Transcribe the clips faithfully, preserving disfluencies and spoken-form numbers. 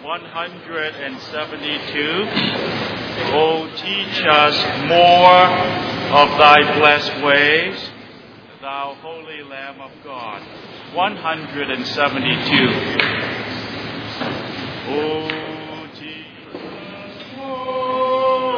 one hundred seventy-two. Oh, teach us more of thy blessed ways, thou holy Lamb of God. one hundred seventy-two. Oh, teach us more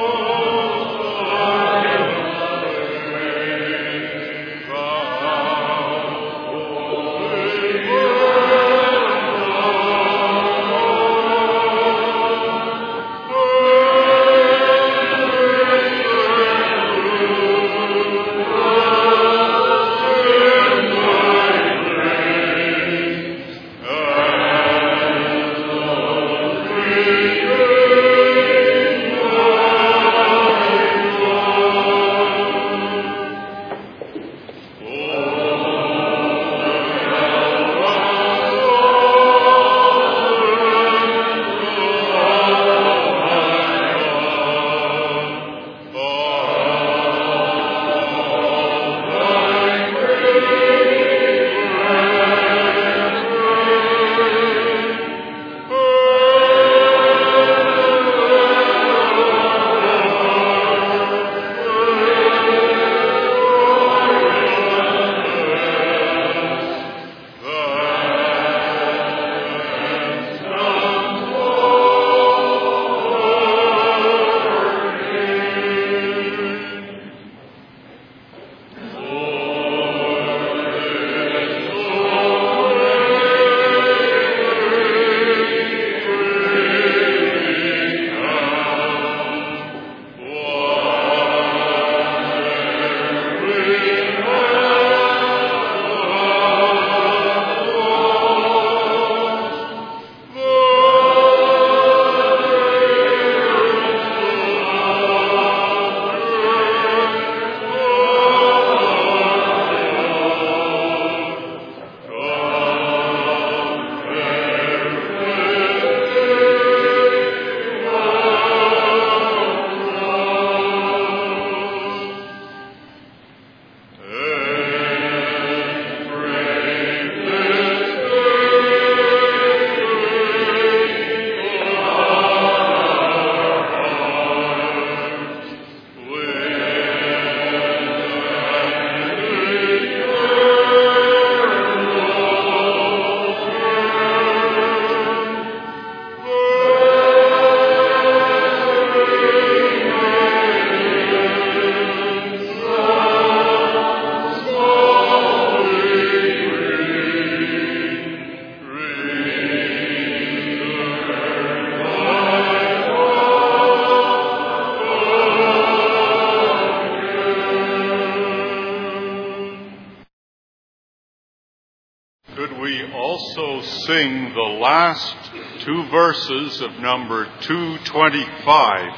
sing the last two verses of number two twenty-five.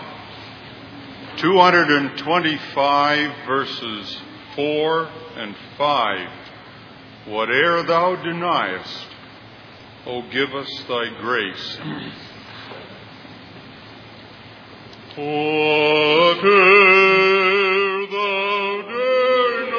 two hundred twenty-five verses four and five. Whate'er thou deniest, O give us thy grace. Whate'er thou deniest,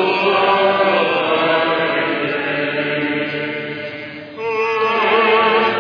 O give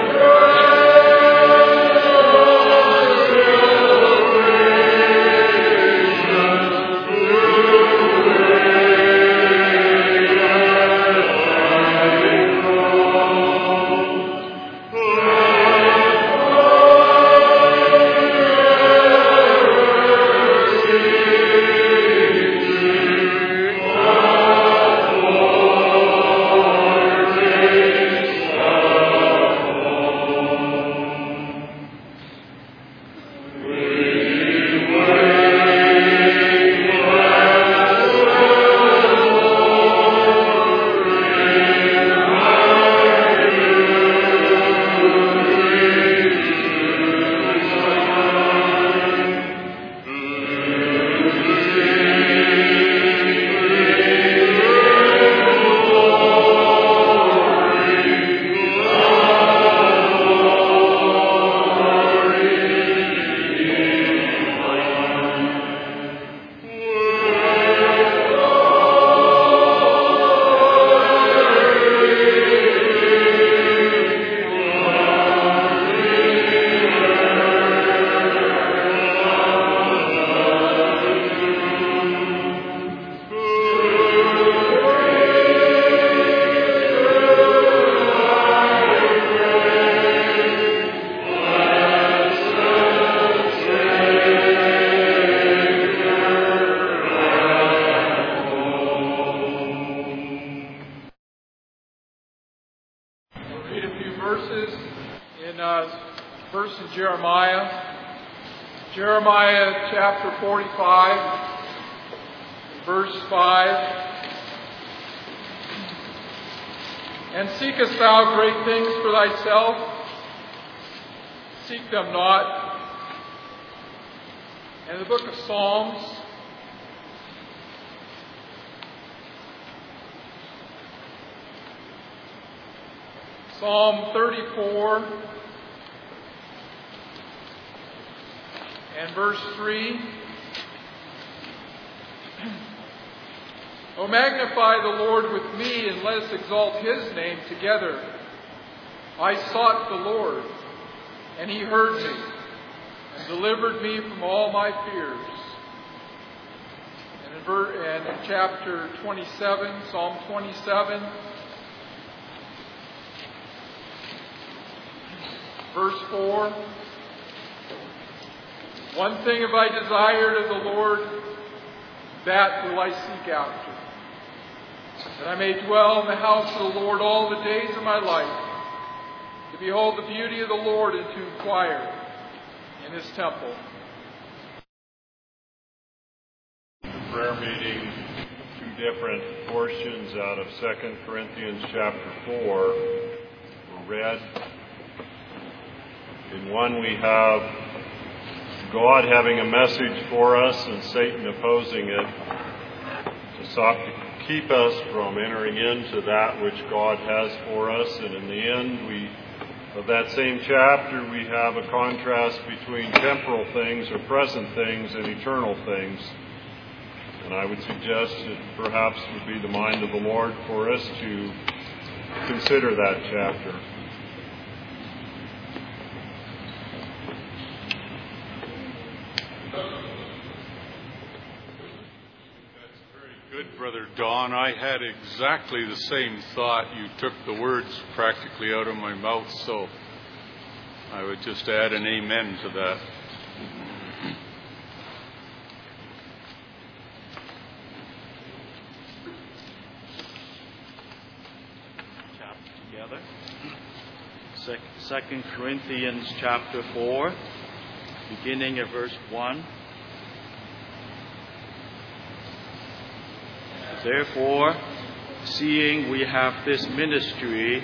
verses in uh, verse in Jeremiah. Jeremiah chapter forty-five, verse five. And seekest thou great things for thyself? Seek them not. And the book of Psalms, Psalm thirty-four and verse three. O magnify the Lord with me, and let us exalt His name together. I sought the Lord, and He heard me, and delivered me from all my fears. And in, ver- and in chapter twenty-seven, Psalm twenty-seven, verse four. One thing have I desired of the Lord, that will I seek after, that I may dwell in the house of the Lord all the days of my life, to behold the beauty of the Lord and to inquire in His temple. Prayer meeting, two different portions out of Second Corinthians chapter four were read. In one we have God having a message for us and Satan opposing it to stop to keep us from entering into that which God has for us. And in the end we of that same chapter we have a contrast between temporal things or present things and eternal things. And I would suggest it perhaps would be the mind of the Lord for us to consider that chapter. Brother Don, I had exactly the same thought. You took the words practically out of my mouth, so I would just add an amen to that. Chapter together. Second Corinthians chapter four, beginning at verse one. Therefore, seeing we have this ministry,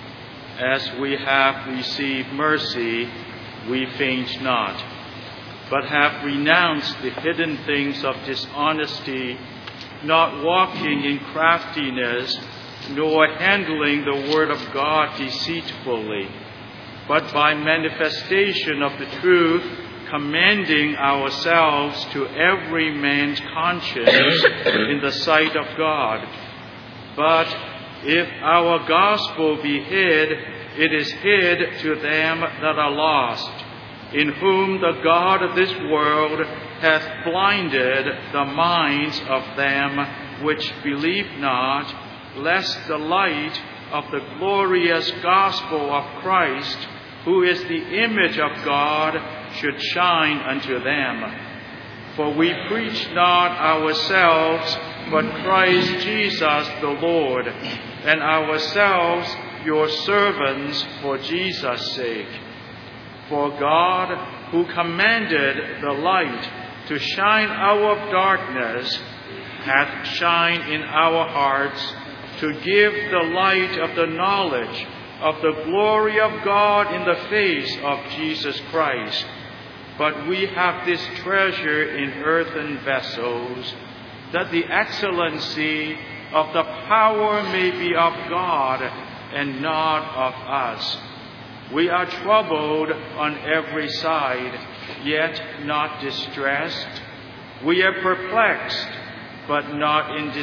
as we have received mercy, we faint not, but have renounced the hidden things of dishonesty, not walking in craftiness, nor handling the word of God deceitfully, but by manifestation of the truth, commending ourselves to every man's conscience in the sight of God. But if our gospel be hid, it is hid to them that are lost, in whom the God of this world hath blinded the minds of them which believe not, lest the light of the glorious gospel of Christ, who is the image of God, should shine unto them. For we preach not ourselves, but Christ Jesus the Lord, and ourselves your servants for Jesus' sake. For God, who commanded the light to shine out of darkness, hath shined in our hearts to give the light of the knowledge of the glory of God in the face of Jesus Christ. But we have this treasure in earthen vessels, that the excellency of the power may be of God and not of us. We are troubled on every side, yet not distressed. We are perplexed, but not in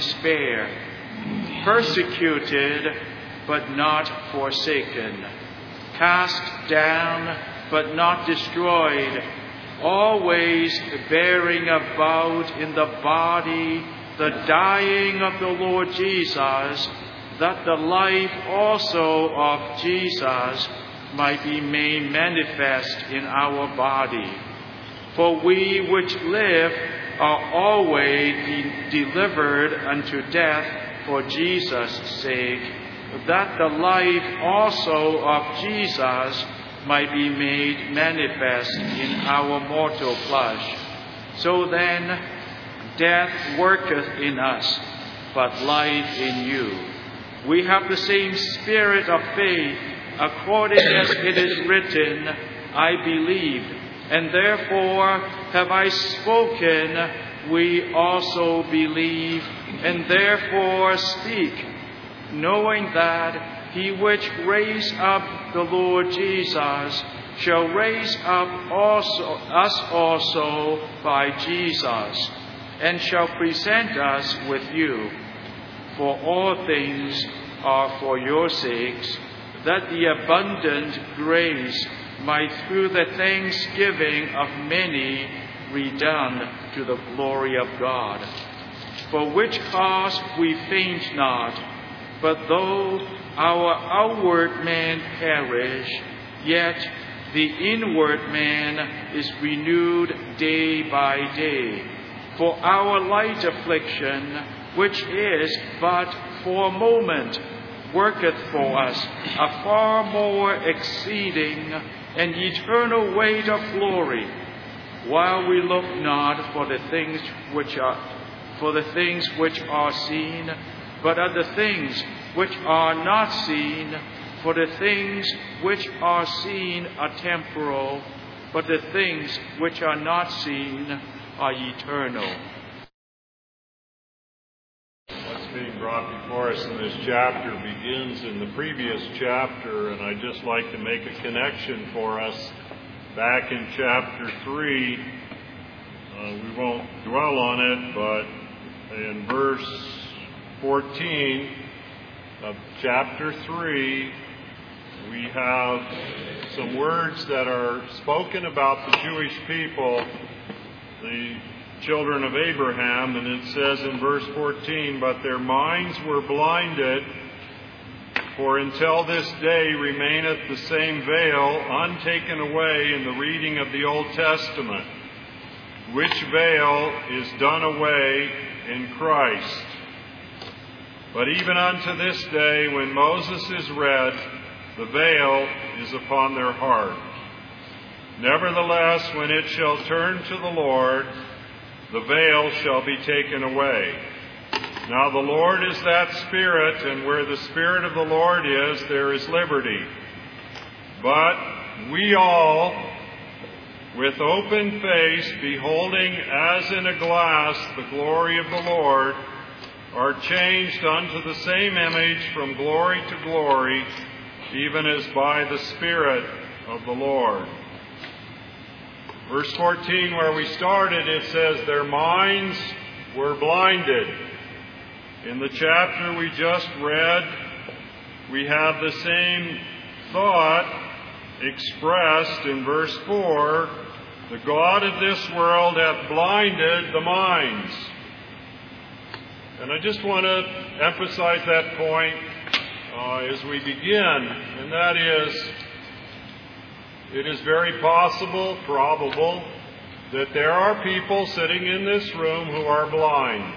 despair. Persecuted, but not forsaken. Cast down, but not destroyed. Always bearing about in the body the dying of the Lord Jesus, that the life also of Jesus might be made manifest in our body. For we which live are always de- delivered unto death for Jesus' sake, that the life also of Jesus might be made manifest in our mortal flesh. So then, death worketh in us, but life in you. We have the same spirit of faith, according as it is written, I believed, and therefore have I spoken. We also believe, and therefore speak, knowing that he which raised up the Lord Jesus shall raise up also us also by Jesus, and shall present us with you. For all things are for your sakes, that the abundant grace might through the thanksgiving of many redound to the glory of God. For which cause we faint not, but though our outward man perish, yet the inward man is renewed day by day. For our light affliction, which is but for a moment, worketh for us a far more exceeding and eternal weight of glory, while we look not for the things which are for the things which are seen, but at the things which are not seen. For the things which are seen are temporal, but the things which are not seen are eternal. What's being brought before us in this chapter begins in the previous chapter, and I'd just like to make a connection for us back in chapter three. Uh, we won't dwell on it, but in verse fourteen of chapter three, we have some words that are spoken about the Jewish people, the children of Abraham, and it says in verse fourteen, but their minds were blinded, for until this day remaineth the same veil untaken away in the reading of the Old Testament, which veil is done away in Christ. But even unto this day, when Moses is read, the veil is upon their heart. Nevertheless, when it shall turn to the Lord, the veil shall be taken away. Now the Lord is that Spirit, and where the Spirit of the Lord is, there is liberty. But we all, with open face, beholding as in a glass the glory of the Lord, are changed unto the same image from glory to glory, even as by the Spirit of the Lord. Verse fourteen, where we started, it says, their minds were blinded. In the chapter we just read, we have the same thought expressed in verse four. The God of this world hath blinded the minds. And I just want to emphasize that point uh, as we begin, and that is, it is very possible, probable, that there are people sitting in this room who are blind.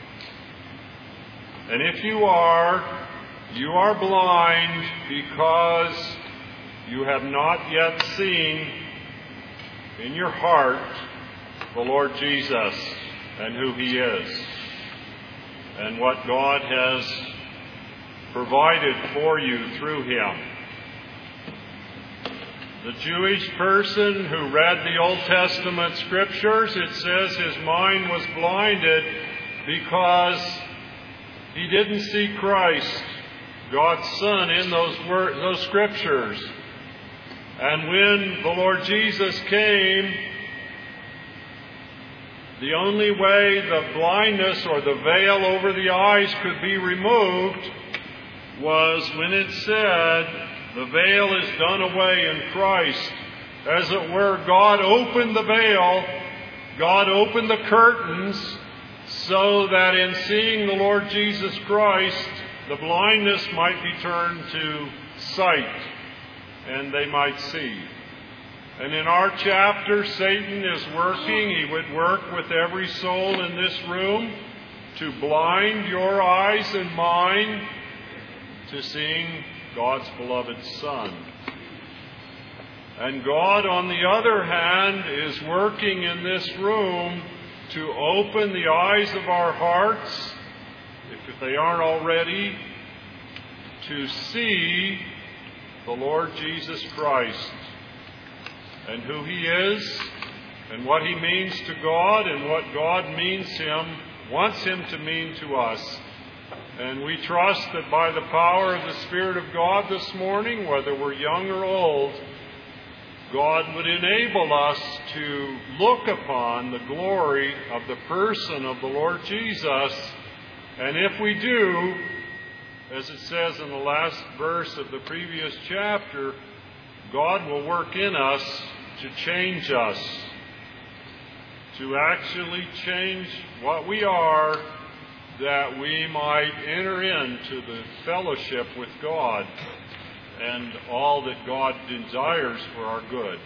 And if you are, you are blind because you have not yet seen in your heart the Lord Jesus and who He is, and what God has provided for you through Him. The Jewish person who read the Old Testament Scriptures, it says his mind was blinded because he didn't see Christ, God's Son, in those word, those Scriptures. And when the Lord Jesus came, the only way the blindness or the veil over the eyes could be removed was when it said, the veil is done away in Christ. As it were, God opened the veil, God opened the curtains, so that in seeing the Lord Jesus Christ, the blindness might be turned to sight, and they might see. And in our chapter, Satan is working. He would work with every soul in this room to blind your eyes and mine to seeing God's beloved Son. And God, on the other hand, is working in this room to open the eyes of our hearts, if they aren't already, to see the Lord Jesus Christ and who He is and what He means to God and what God means Him, wants Him to mean to us. And we trust that by the power of the Spirit of God this morning, whether we're young or old, God would enable us to look upon the glory of the person of the Lord Jesus. And if we do, as it says in the last verse of the previous chapter, God will work in us to change us, to actually change what we are, that we might enter into the fellowship with God and all that God desires for our good.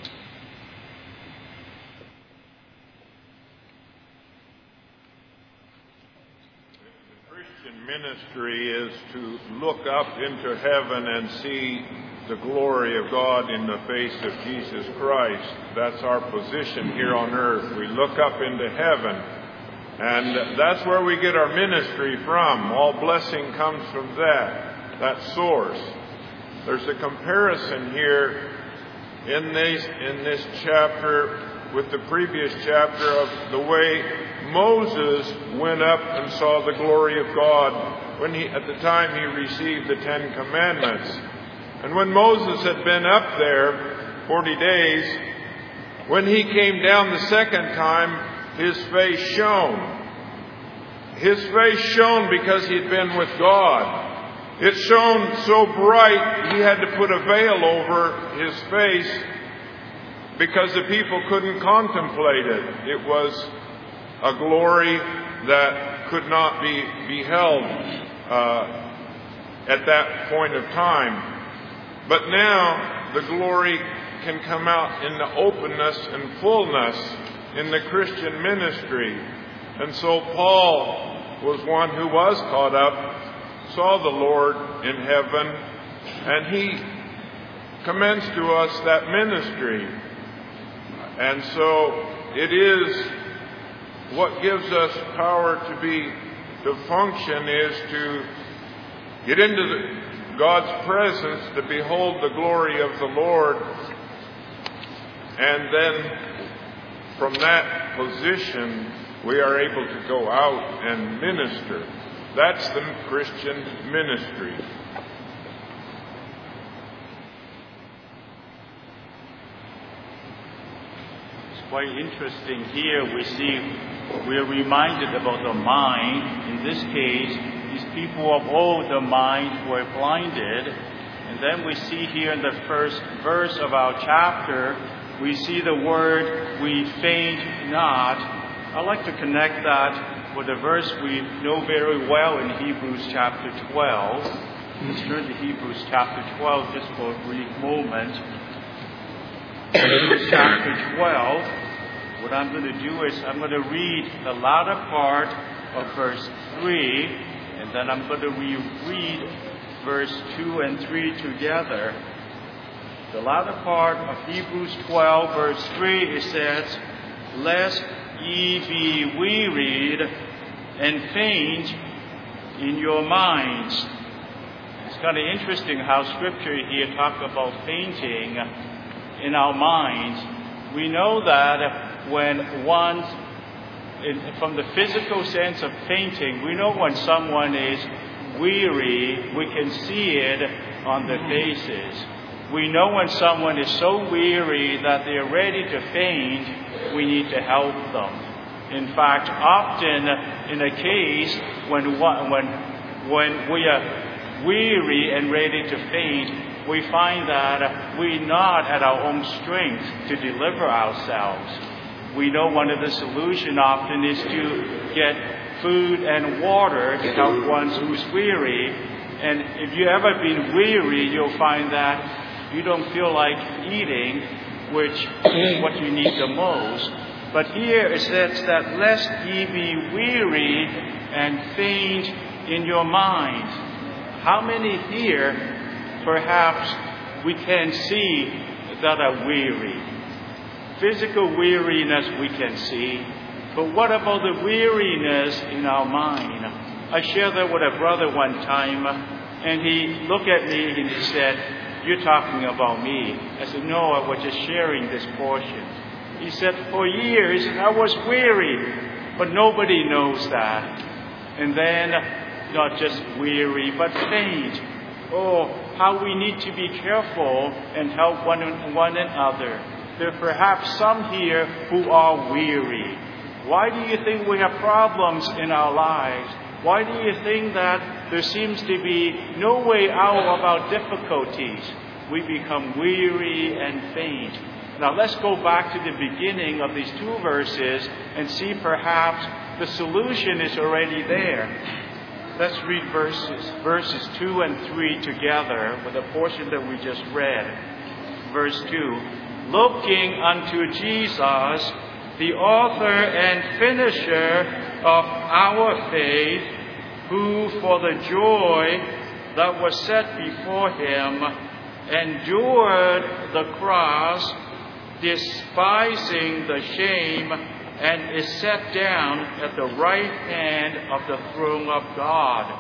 The Christian ministry is to look up into heaven and see the glory of God in the face of Jesus Christ. That's our position here on earth. We look up into heaven, and that's where we get our ministry from. All blessing comes from that, that source. There's a comparison here in this, in this chapter with the previous chapter of the way Moses went up and saw the glory of God when he, at the time he received the Ten Commandments. And when Moses had been up there forty days, when he came down the second time, his face shone. His face shone because he had been with God. It shone so bright he had to put a veil over his face because the people couldn't contemplate it. It was a glory that could not be beheld uh, at that point of time. But now the glory can come out in the openness and fullness in the Christian ministry. And so Paul was one who was caught up, saw the Lord in heaven, and he commends to us that ministry. And so it is what gives us power to be, to function, is to get into the, God's presence, to behold the glory of the Lord, and then from that position we are able to go out and minister. That's the Christian ministry. It's quite interesting here. We see, we are reminded about the mind. In this case, these people of old, the minds were blinded. And then we see here in the first verse of our chapter, we see the word, we faint not. I'd like to connect that with a verse we know very well in Hebrews chapter twelve. Let's turn to Hebrews chapter twelve just for a brief moment. Hebrews chapter twelve, what I'm going to do is I'm going to read the latter part of verse three, and then I'm going to reread verse two and three together. The latter part of Hebrews twelve, verse three, it says, "Lest ye be wearied and faint in your minds." It's kind of interesting how Scripture here talks about fainting in our minds. We know that when one, in, from the physical sense of fainting, we know when someone is weary, we can see it on their faces. We know when someone is so weary that they're ready to faint, we need to help them. In fact, often in a case when when when we are weary and ready to faint, we find that we're not at our own strength to deliver ourselves. We know one of the solutions often is to get food and water to help one who's weary. And if you've ever been weary, you'll find that you don't feel like eating, which is what you need the most. But here it says that lest ye be weary and faint in your minds. How many here, perhaps, we can see that are weary? Physical weariness we can see, but what about the weariness in our mind? I shared that with a brother one time, and he looked at me and he said, "You're talking about me." I said, "No, I was just sharing this portion." He said, "For years I was weary, but nobody knows that." And then, not just weary, but faint. Oh, how we need to be careful and help one, one another. There are perhaps some here who are weary. Why do you think we have problems in our lives? Why do you think that there seems to be no way out of our difficulties? We become weary and faint. Now let's go back to the beginning of these two verses and see perhaps the solution is already there. Let's read verses, verses two and three together with the portion that we just read. Verse two. Looking unto Jesus, the author and finisher of our faith, who for the joy that was set before him endured the cross, despising the shame, and is set down at the right hand of the throne of God.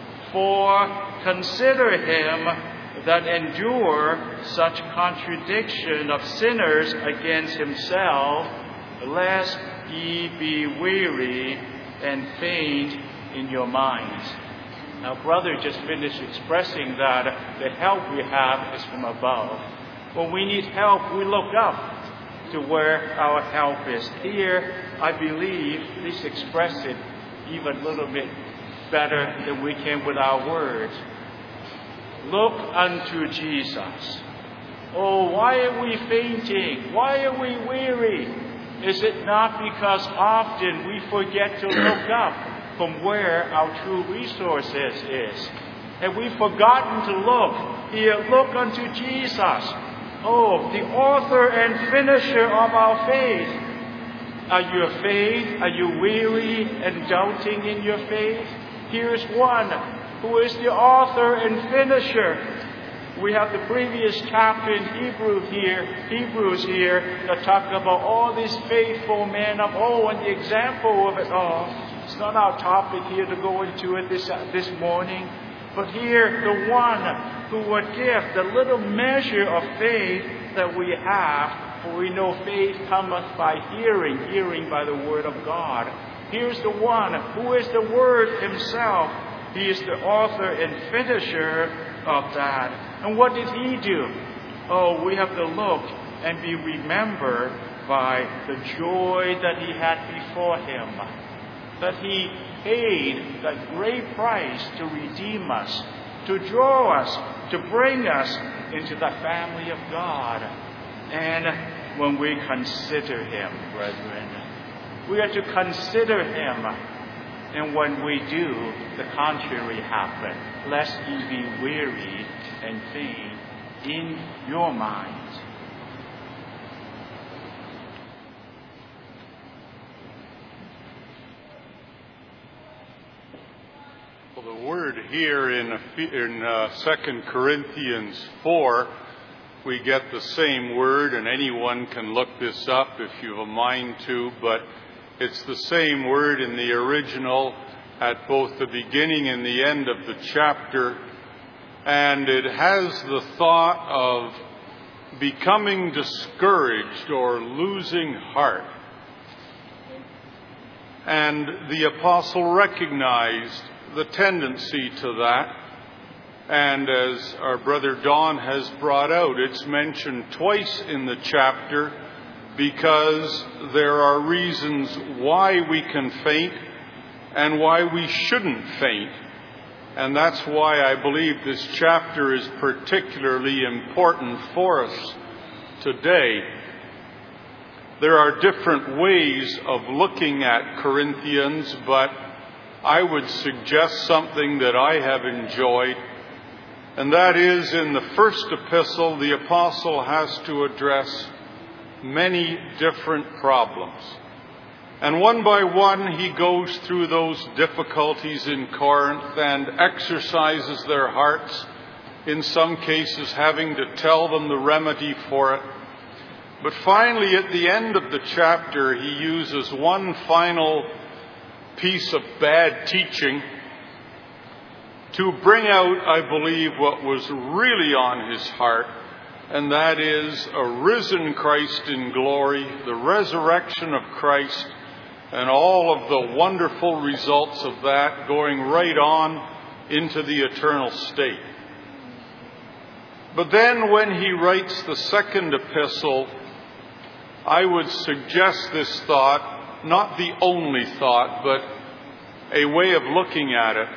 For consider him that endure such contradiction of sinners against himself, lest ye be weary and faint in your minds. Now, brother just finished expressing that the help we have is from above. When we need help, we look up to where our help is. Here, I believe, please express it even a little bit better than we can with our words. Look unto Jesus. Oh, why are we fainting? Why are we weary? Is it not because often we forget to look up from where our true resources is? Have we forgotten to look? Here, look unto Jesus. Oh, the author and finisher of our faith. Are you afraid? Are you weary and doubting in your faith? Here's one who is the author and finisher. We have the previous chapter in Hebrew here, Hebrews here, that talk about all these faithful men of old and the example of it all. It's not our topic here to go into it this, uh, this morning. But here, the one who would give the little measure of faith that we have, for we know faith cometh by hearing, hearing by the word of God. Here's the one who is the Word himself. He is the author and finisher of that. And what did he do? Oh, we have to look and be remembered by the joy that he had before him. That he paid that great price to redeem us, to draw us, to bring us into the family of God. And when we consider him, brethren, we are to consider him. And when we do, the contrary happen. Lest ye be weary and faint in your minds. Well, the word here in, in uh, Second Corinthians four, we get the same word, and anyone can look this up if you have a mind to, but it's the same word in the original at both the beginning and the end of the chapter, and it has the thought of becoming discouraged or losing heart. And the apostle recognized the tendency to that, and as our brother Don has brought out, it's mentioned twice in the chapter because there are reasons why we can faint and why we shouldn't faint. And that's why I believe this chapter is particularly important for us today. There are different ways of looking at Corinthians, but I would suggest something that I have enjoyed, and that is in the first epistle, the apostle has to address many different problems. And one by one he goes through those difficulties in Corinth and exercises their hearts, in some cases having to tell them the remedy for it. But finally, at the end of the chapter, he uses one final piece of bad teaching to bring out, I believe, what was really on his heart, and that is a risen Christ in glory, the resurrection of Christ, and all of the wonderful results of that going right on into the eternal state. But then when he writes the second epistle, I would suggest this thought, not the only thought, but a way of looking at it,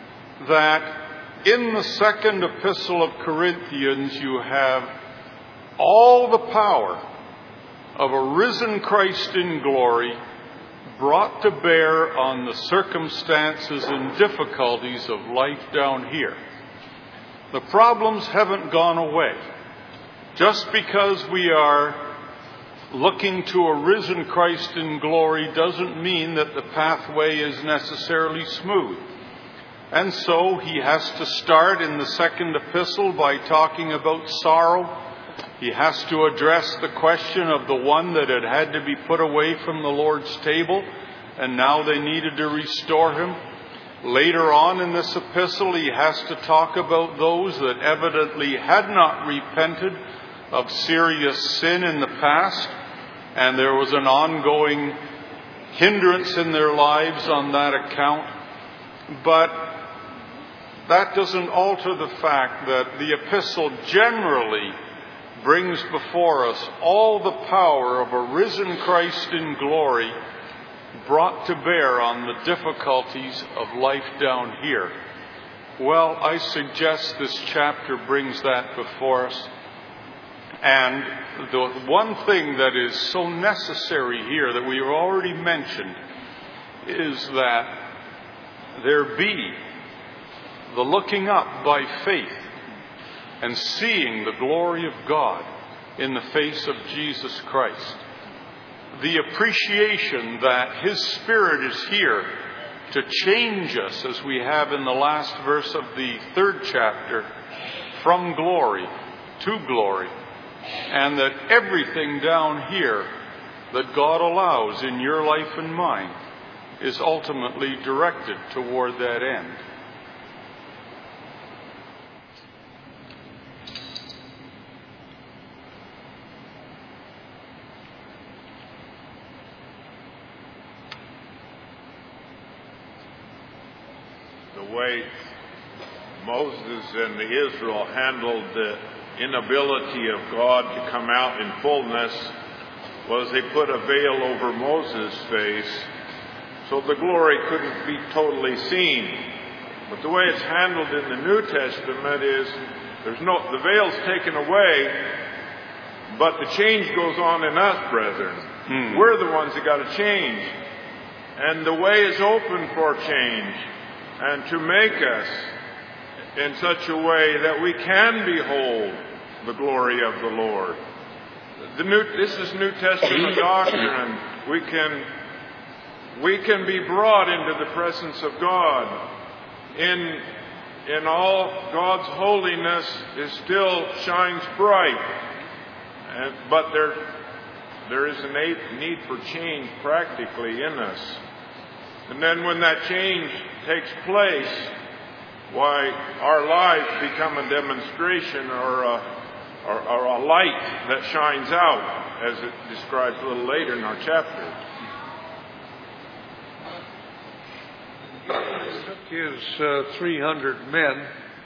that in the second epistle of Corinthians you have all the power of a risen Christ in glory brought to bear on the circumstances and difficulties of life down here. The problems haven't gone away. Just because we are looking to a risen Christ in glory doesn't mean that the pathway is necessarily smooth. And so he has to start in the second epistle by talking about sorrow. He has to address the question of the one that had had to be put away from the Lord's table, and now they needed to restore him. Later on in this epistle, he has to talk about those that evidently had not repented of serious sin in the past, and there was an ongoing hindrance in their lives on that account. But that doesn't alter the fact that the epistle generally brings before us all the power of a risen Christ in glory brought to bear on the difficulties of life down here. Well, I suggest this chapter brings that before us. And the one thing that is so necessary here that we have already mentioned is that there be the looking up by faith and seeing the glory of God in the face of Jesus Christ. The appreciation that His Spirit is here to change us, as we have in the last verse of the third chapter, from glory to glory. And that everything down here that God allows in your life and mine is ultimately directed toward that end. The way Moses and the Israel handled the inability of God to come out in fullness was they put a veil over Moses' face so the glory couldn't be totally seen. But the way it's handled in the New Testament is there's no, the veil's taken away, but the change goes on in us, brethren. Hmm. We're the ones that got to change. And the way is open for change and to make us in such a way that we can behold the glory of the Lord. The new, this is New Testament doctrine. We can, we can be brought into the presence of God. In, in all God's holiness is still shines bright. And, but there, there is a need for change practically in us. And then when that change takes place, why our lives become a demonstration or a, or, or a light that shines out, as it describes a little later in our chapter. It took his uh, three hundred men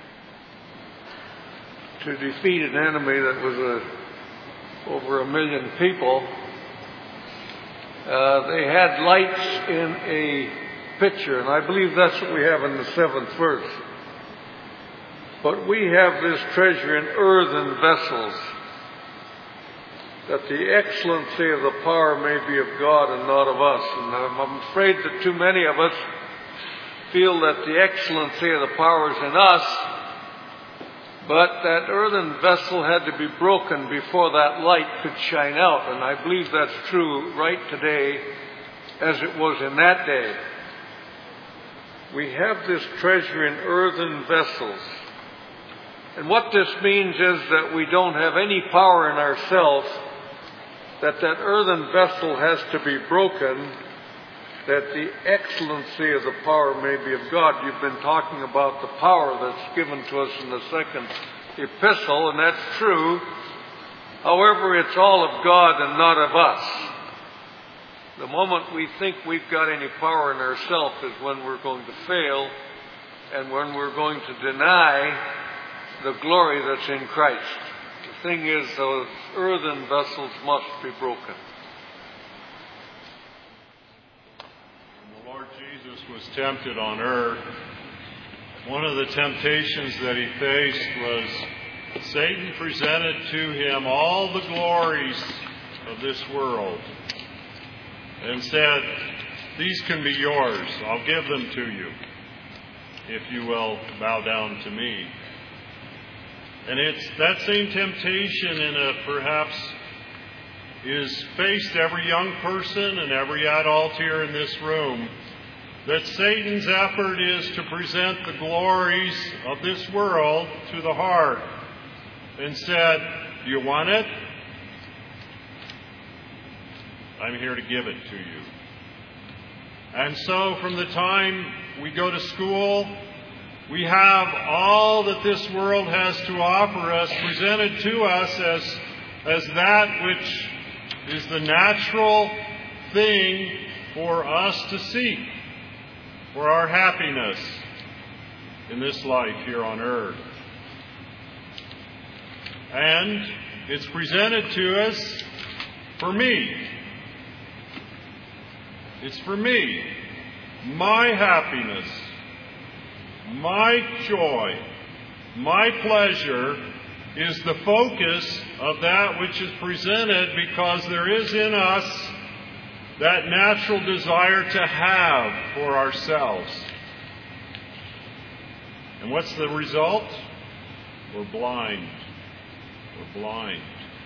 to defeat an enemy that was a, over a million people. Uh, they had lights in a pitcher, and I believe that's what we have in the seventh verse. But we have this treasure in earthen vessels, that the excellency of the power may be of God and not of us. And I'm afraid that too many of us feel that the excellency of the power is in us, but that earthen vessel had to be broken before that light could shine out. And I believe that's true right today as it was in that day. We have this treasure in earthen vessels. And what this means is that we don't have any power in ourselves, that that earthen vessel has to be broken, that the excellency of the power may be of God. You've been talking about the power that's given to us in the second epistle, and that's true. However, it's all of God and not of us. The moment we think we've got any power in ourselves is when we're going to fail and when we're going to deny the glory that's in Christ. The thing is, those earthen vessels must be broken. When the Lord Jesus was tempted on earth, one of the temptations that he faced was Satan presented to him all the glories of this world and said, "These can be yours. I'll give them to you if you will bow down to me." And it's that same temptation in a perhaps is faced every young person and every adult here in this room, that Satan's effort is to present the glories of this world to the heart and said, "Do you want it? I'm here to give it to you." And so from the time we go to school, we have all that this world has to offer us presented to us as, as that which is the natural thing for us to seek for our happiness in this life here on earth. And it's presented to us for me. It's for me. My happiness, my joy, my pleasure is the focus of that which is presented, because there is in us that natural desire to have for ourselves. And what's the result? We're blind. We're blind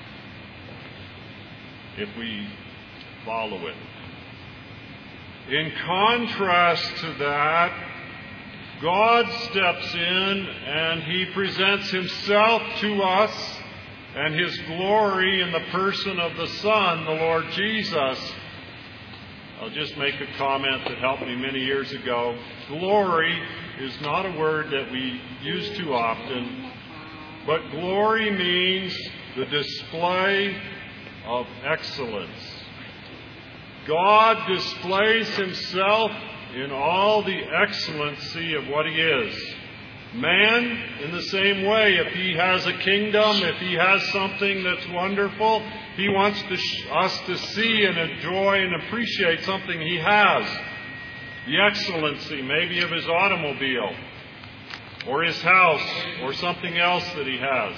if we follow it. In contrast to that, God steps in and He presents Himself to us and His glory in the person of the Son, the Lord Jesus. I'll just make a comment that helped me many years ago. Glory is not a word that we use too often, but glory means the display of excellence. God displays Himself in all the excellency of what He is. Man, in the same way, if he has a kingdom, if he has something that's wonderful, he wants to sh- us to see and enjoy and appreciate something he has. The excellency, maybe of his automobile, or his house, or something else that he has.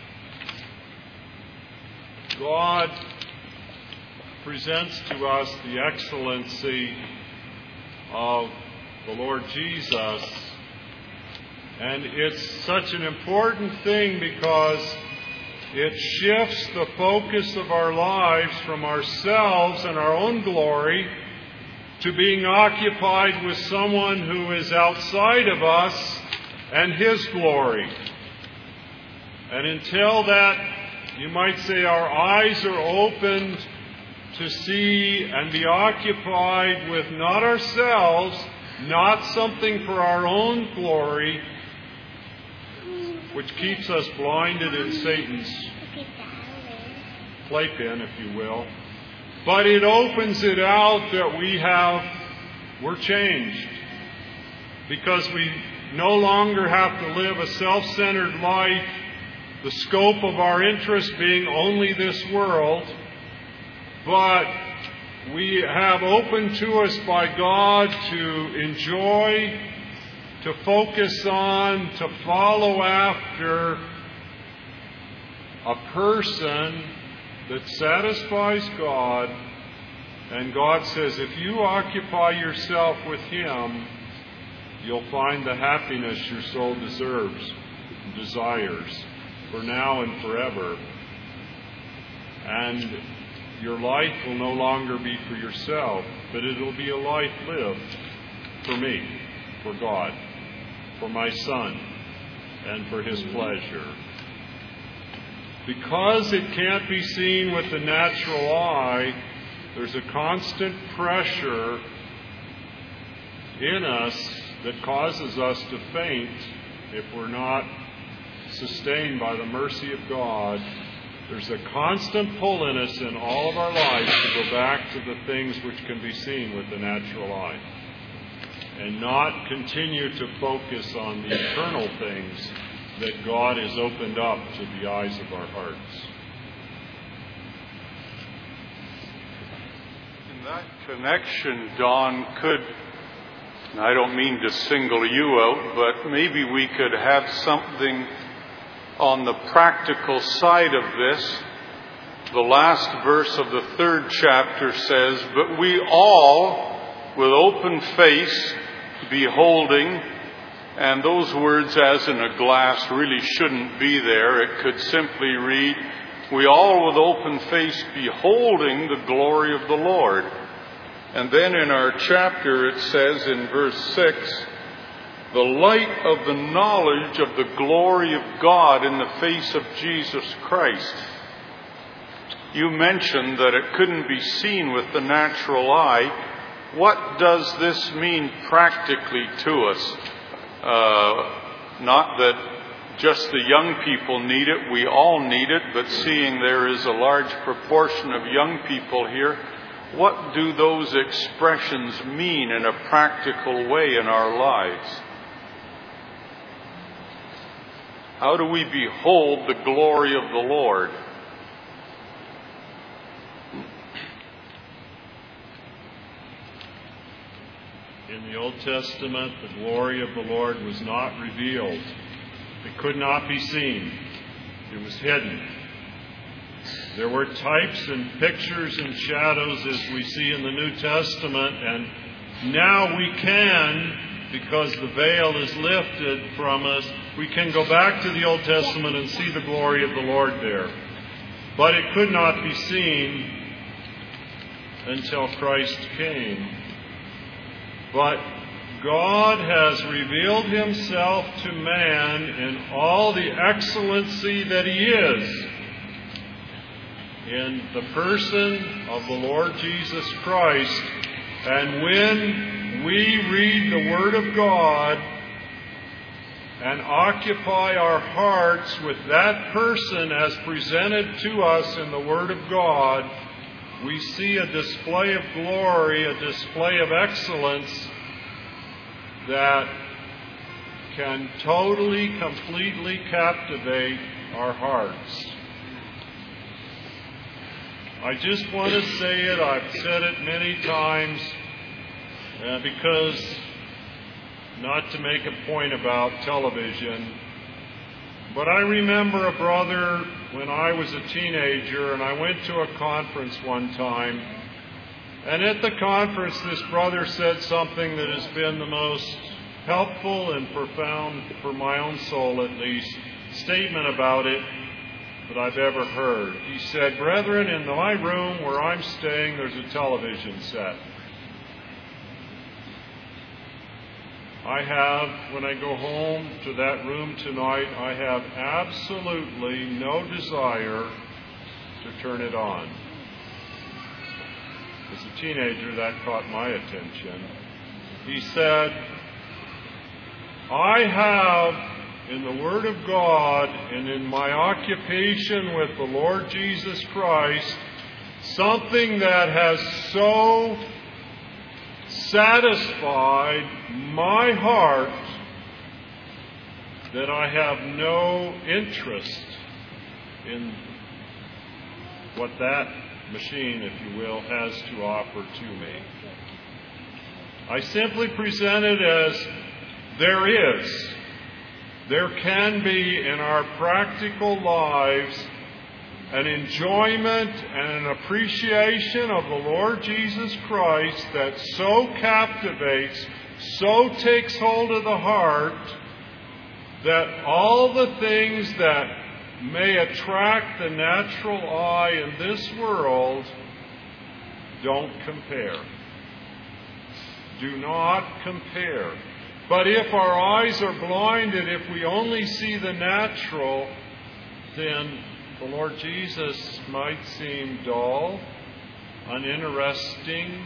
God presents to us the excellency of the Lord Jesus. And it's such an important thing because it shifts the focus of our lives from ourselves and our own glory to being occupied with someone who is outside of us and His glory. And until that, you might say, our eyes are opened to see and be occupied with not ourselves, not something for our own glory, which keeps us blinded in Satan's playpen, if you will. But it opens it out that we have, we're changed. Because we no longer have to live a self-centered life, the scope of our interest being only this world, but we have opened to us by God to enjoy, to focus on, to follow after a person that satisfies God. And God says, if you occupy yourself with Him, you'll find the happiness your soul deserves and desires for now and forever. And your life will no longer be for yourself, but it'll be a life lived for me, for God, for my Son, and for His pleasure. Because it can't be seen with the natural eye, there's a constant pressure in us that causes us to faint if we're not sustained by the mercy of God. There's a constant pull in us in all of our lives to go back to the things which can be seen with the natural eye and not continue to focus on the eternal things that God has opened up to the eyes of our hearts. In that connection, Don, could, and I don't mean to single you out, but maybe we could have something on the practical side of this. The last verse of the third chapter says, "But we all, with open face, beholding," and those words "as in a glass" really shouldn't be there. It could simply read, "We all with open face beholding the glory of the Lord." And then in our chapter it says in verse six, "The light of the knowledge of the glory of God in the face of Jesus Christ." You mentioned that it couldn't be seen with the natural eye. What does this mean practically to us? Uh, not that just the young people need it, we all need it, but seeing there is a large proportion of young people here, what do those expressions mean in a practical way in our lives? How do we behold the glory of the Lord? In the Old Testament, the glory of the Lord was not revealed. It could not be seen. It was hidden. There were types and pictures and shadows as we see in the New Testament, and now we can, because the veil is lifted from us, we can go back to the Old Testament and see the glory of the Lord there. But it could not be seen until Christ came. But God has revealed Himself to man in all the excellency that He is, in the person of the Lord Jesus Christ. And when we read the Word of God and occupy our hearts with that person as presented to us in the Word of God, we see a display of glory, a display of excellence that can totally, completely captivate our hearts. I just want to say it, I've said it many times, uh, because, not to make a point about television, but I remember a brother when I was a teenager, and I went to a conference one time, and at the conference this brother said something that has been the most helpful and profound, for my own soul at least, statement about it that I've ever heard. He said, "Brethren, in my room where I'm staying, there's a television set. I have, when I go home to that room tonight, I have absolutely no desire to turn it on." As a teenager, that caught my attention. He said, "I have, in the Word of God and in my occupation with the Lord Jesus Christ, something that has so satisfied my heart that I have no interest in what that machine, if you will, has to offer to me. I simply present it as there is, there can be in our practical lives an enjoyment and an appreciation of the Lord Jesus Christ that so captivates, so takes hold of the heart, that all the things that may attract the natural eye in this world don't compare. Do not compare. But if our eyes are blinded, if we only see the natural, then the Lord Jesus might seem dull, uninteresting,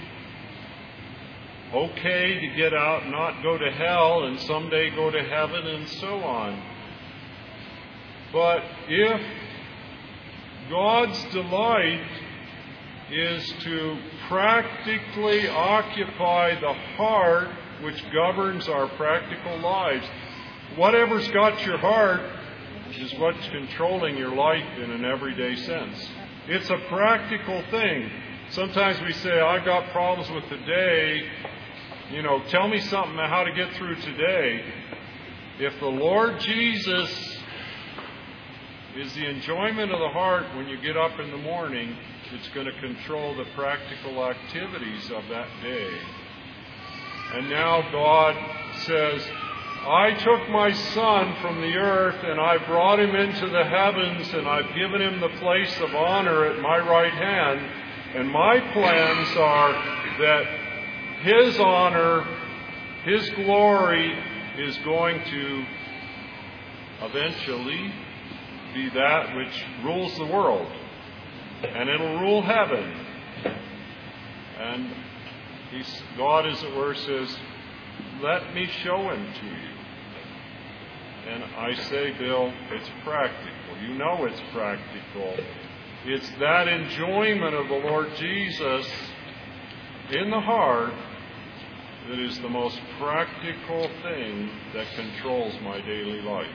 okay to get out and not go to hell and someday go to heaven and so on. But if God's delight is to practically occupy the heart which governs our practical lives, whatever's got your heart is what's controlling your life in an everyday sense. It's a practical thing. Sometimes we say, I've got problems with today. You know, tell me something how to get through today. If the Lord Jesus is the enjoyment of the heart when you get up in the morning, it's going to control the practical activities of that day. And now God says, I took my Son from the earth and I brought him into the heavens and I've given him the place of honor at my right hand. And my plans are that his honor, his glory is going to eventually be that which rules the world. And it'll rule heaven. And he's, God, as it were, says, let me show him to you. And I say, Bill, it's practical. You know it's practical. It's that enjoyment of the Lord Jesus in the heart that is the most practical thing that controls my daily life.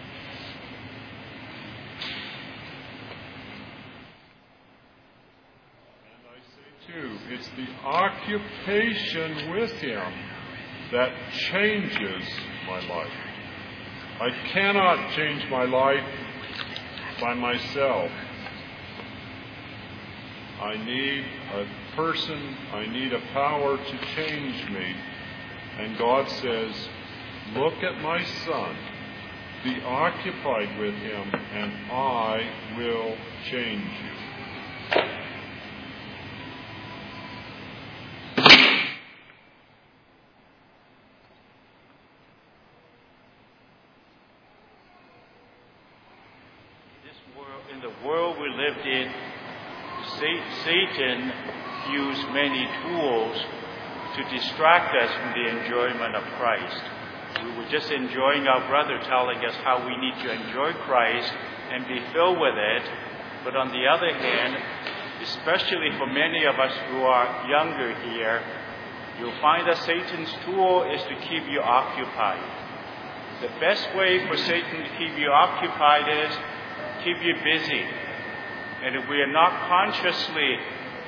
And I say, too, it's the occupation with him that changes my life. I cannot change my life by myself. I need a person, I need a power to change me. And God says, look at my Son, be occupied with him, and I will change you. In the world we lived in, Satan used many tools to distract us from the enjoyment of Christ. We were just enjoying our brother telling us how we need to enjoy Christ and be filled with it. But on the other hand, especially for many of us who are younger here, you'll find that Satan's tool is to keep you occupied. The best way for Satan to keep you occupied is keep you busy. And if we are not consciously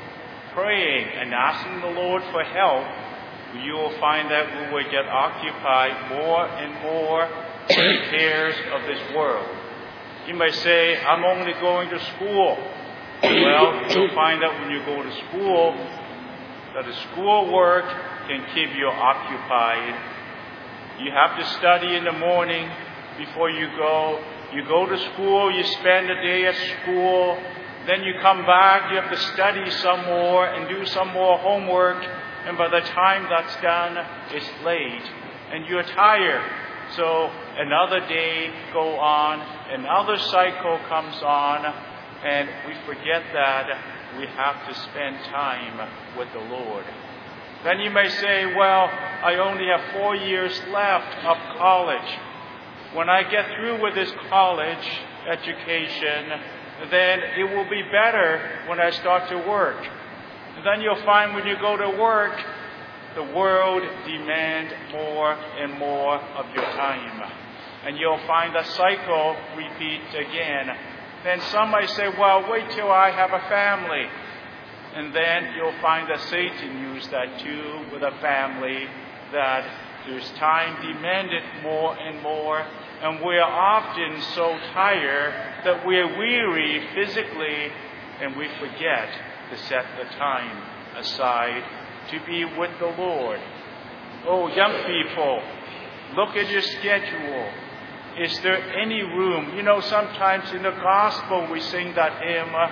praying and asking the Lord for help, you will find that we will get occupied more and more with the cares of this world. You may say, I'm only going to school. Well, you'll find that when you go to school, that the school work can keep you occupied. You have to study in the morning before you go. You go to school, you spend a day at school, then you come back, you have to study some more and do some more homework, and by the time that's done, it's late, and you're tired. So another day go on, another cycle comes on, and we forget that we have to spend time with the Lord. Then you may say, well, I only have four years left of college. When I get through with this college education, then it will be better when I start to work. And then you'll find when you go to work, the world demands more and more of your time. And you'll find the cycle repeats again. Then some might say, well, wait till I have a family. And then you'll find that Satan used that too with a family, that there's time demanded more and more, and we're often so tired that we're weary physically, and we forget to set the time aside to be with the Lord. Oh, young people, look at your schedule. Is there any room? You know, sometimes in the gospel we sing that hymn,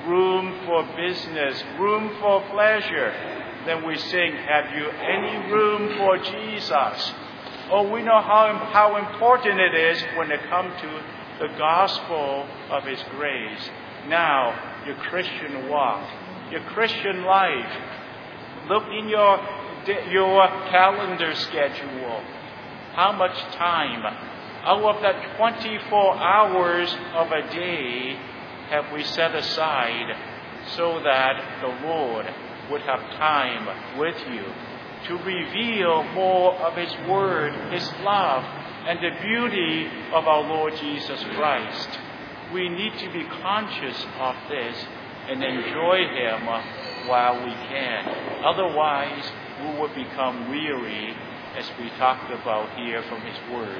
room for business, room for pleasure, then we sing, have you any room for Jesus? Oh, we know how, how important it is when it comes to the gospel of His grace. Now, your Christian walk, your Christian life. Look in your, your calendar schedule. How much time out of that twenty-four hours of a day have we set aside so that the Lord would have time with you to reveal more of His Word, His love, and the beauty of our Lord Jesus Christ? We need to be conscious of this and enjoy Him while we can. Otherwise, we will become weary, as we talked about here from His Word.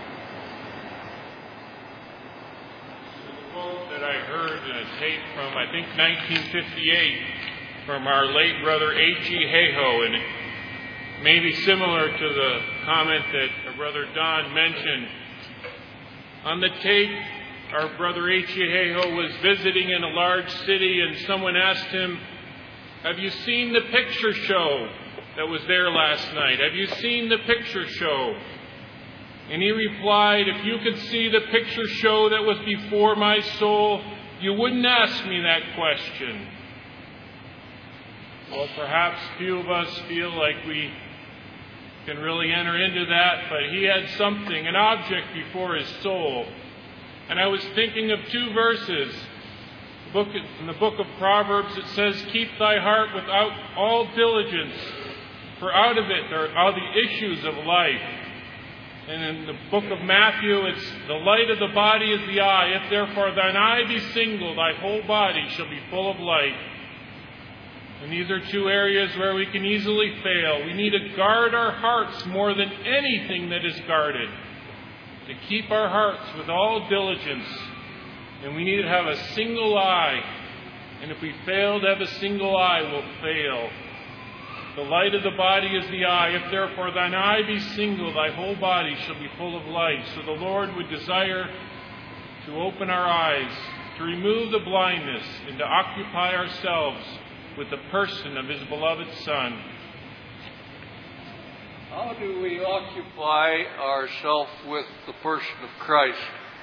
The quote that I heard in a tape from, I think, nineteen fifty-eight, from our late brother H E Hayhoe, and maybe similar to the comment that Brother Don mentioned. On the tape, our brother H E Hayhoe was visiting in a large city, and someone asked him, have you seen the picture show that was there last night? Have you seen the picture show? And he replied, if you could see the picture show that was before my soul, you wouldn't ask me that question. Well, perhaps few of us feel like we can really enter into that, but he had something, an object before his soul. And I was thinking of two verses. Book, in the book of Proverbs, it says, keep thy heart without all diligence, for out of it are all the issues of life. And in the book of Matthew, it's the light of the body is the eye. If therefore thine eye be single, thy whole body shall be full of light. And these are two areas where we can easily fail. We need to guard our hearts more than anything that is guarded. To keep our hearts with all diligence. And we need to have a single eye. And if we fail to have a single eye, we'll fail. The light of the body is the eye. If therefore thine eye be single, thy whole body shall be full of light. So the Lord would desire to open our eyes, to remove the blindness, and to occupy ourselves with the person of His beloved Son. How do we occupy ourselves with the person of Christ?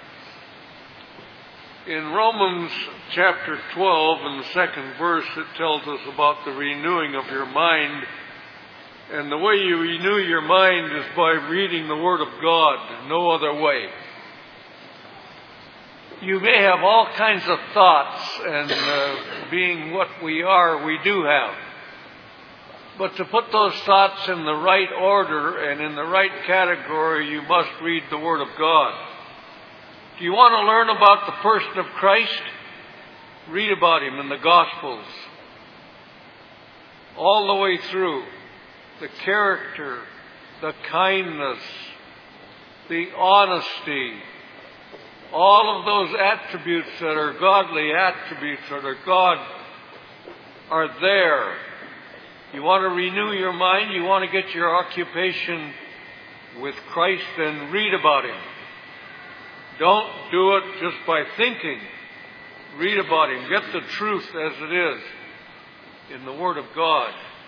In Romans chapter twelve, in the second verse, it tells us about the renewing of your mind. And the way you renew your mind is by reading the Word of God, no other way. You may have all kinds of thoughts, and uh, being what we are, we do have. But to put those thoughts in the right order and in the right category, you must read the Word of God. Do you want to learn about the person of Christ? Read about Him in the Gospels. All the way through. The character, the kindness, the honesty, all of those attributes that are godly attributes that are God are there. You want to renew your mind? You want to get your occupation with Christ? Then read about Him. Don't do it just by thinking. Read about Him. Get the truth as it is in the Word of God.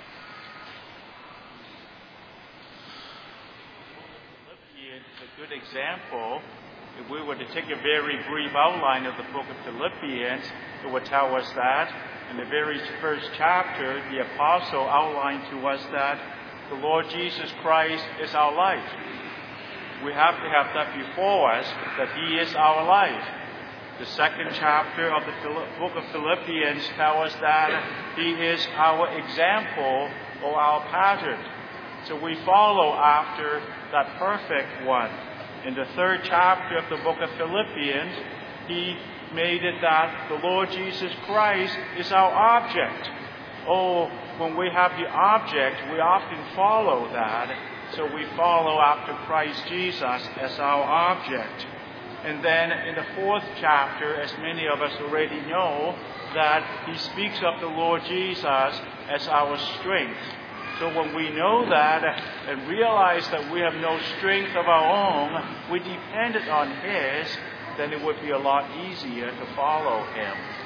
Philippians is a good example. If we were to take a very brief outline of the book of Philippians, it would tell us that in the very first chapter, the apostle outlined to us that the Lord Jesus Christ is our life. We have to have that before us, that He is our life. The second chapter of the book of Philippians tells us that He is our example or our pattern. So we follow after that perfect one. In the third chapter of the book of Philippians, he made it that the Lord Jesus Christ is our object. Oh, when we have the object, we often follow that. So we follow after Christ Jesus as our object. And then in the fourth chapter, as many of us already know, that he speaks of the Lord Jesus as our strength. So when we know that and realize that we have no strength of our own, we depend on His, then it would be a lot easier to follow Him.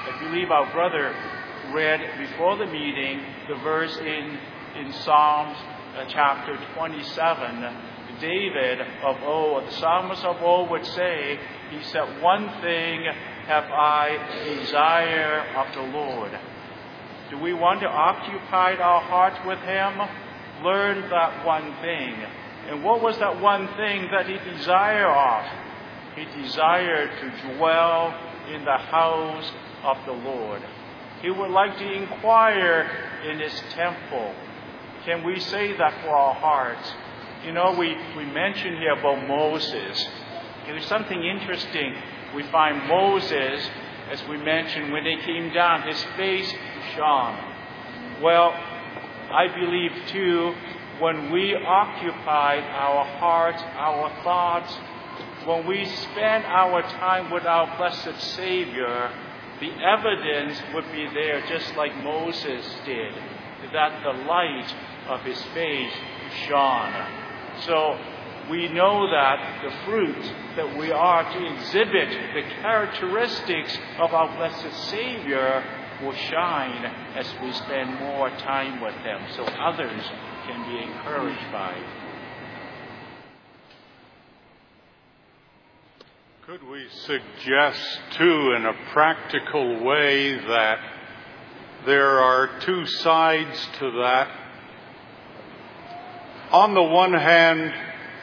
I believe our brother read before the meeting the verse in, in Psalms uh, chapter twenty-seven. David of old, the psalmist of old would say, he said, one thing have I desire of the Lord. Do we want to occupy our hearts with him? Learn that one thing. And what was that one thing that he desired of? He desired to dwell in the house of the Lord. He would like to inquire in his temple. Can we say that for our hearts? You know, we, we mentioned here about Moses. There's something interesting. We find Moses, as we mentioned, when he came down, his face shone. Well, I believe too, when we occupy our hearts, our thoughts, when we spend our time with our blessed Savior, the evidence would be there just like Moses did, that the light of his face shone. So we know that the fruit that we are to exhibit, the characteristics of our blessed Savior, will shine as we spend more time with him, so others can be encouraged by it. Could we suggest, too, in a practical way, that there are two sides to that? On the one hand,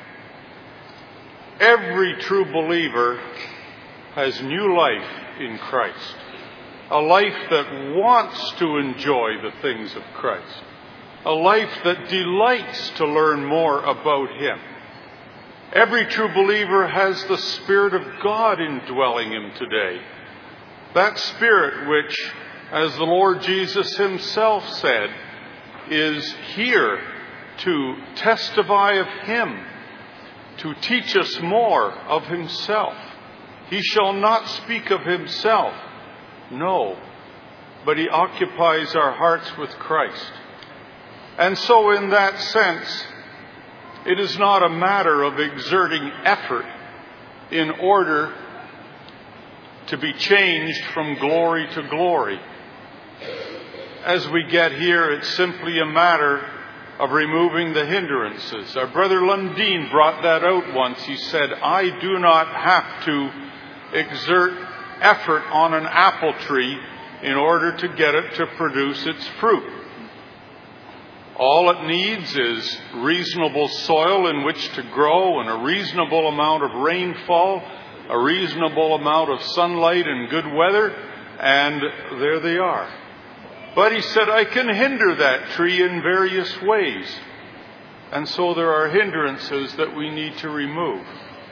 every true believer has new life in Christ. A life that wants to enjoy the things of Christ. A life that delights to learn more about him. Every true believer has the Spirit of God indwelling him today. That Spirit which, as the Lord Jesus himself said, is here to testify of him, to teach us more of himself. He shall not speak of himself, no, but he occupies our hearts with Christ. And so in that sense, it is not a matter of exerting effort in order to be changed from glory to glory. As we get here, it's simply a matter of removing the hindrances. Our brother Lundeen brought that out once. He said, I do not have to exert effort on an apple tree in order to get it to produce its fruit. All it needs is reasonable soil in which to grow and a reasonable amount of rainfall, a reasonable amount of sunlight and good weather, and there they are. But he said, I can hinder that tree in various ways. And so there are hindrances that we need to remove.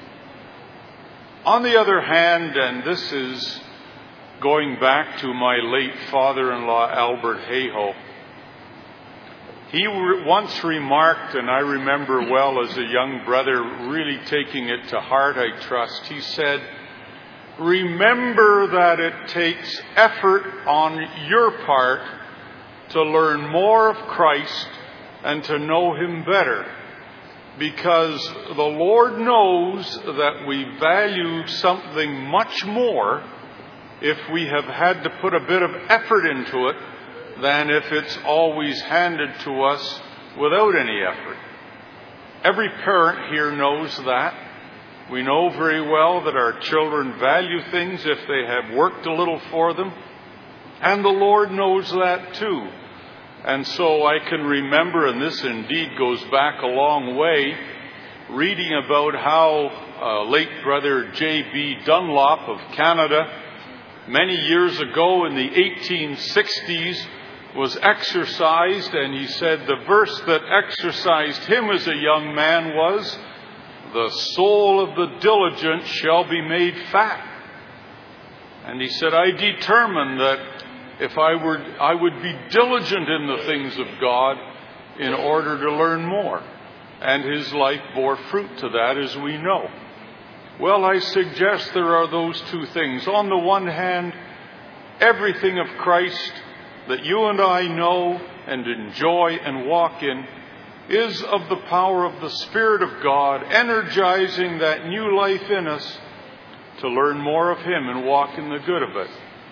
On the other hand, and this is going back to my late father-in-law, Albert Hayhoe, he once remarked, and I remember well as a young brother really taking it to heart, I trust, he said, remember that it takes effort on your part to learn more of Christ and to know him better, because the Lord knows that we value something much more if we have had to put a bit of effort into it than if it's always handed to us without any effort. Every parent here knows that. We know very well that our children value things if they have worked a little for them. And the Lord knows that too. And so I can remember, and this indeed goes back a long way, reading about how uh, late brother J B Dunlop of Canada, many years ago in the eighteen sixties, was exercised, and he said the verse that exercised him as a young man was, the soul of the diligent shall be made fat. And he said, I determined that if I were, I would be diligent in the things of God in order to learn more. And his life bore fruit to that, as we know. Well, I suggest there are those two things. On the one hand, everything of Christ that you and I know and enjoy and walk in is of the power of the Spirit of God, energizing that new life in us to learn more of him and walk in the good of it.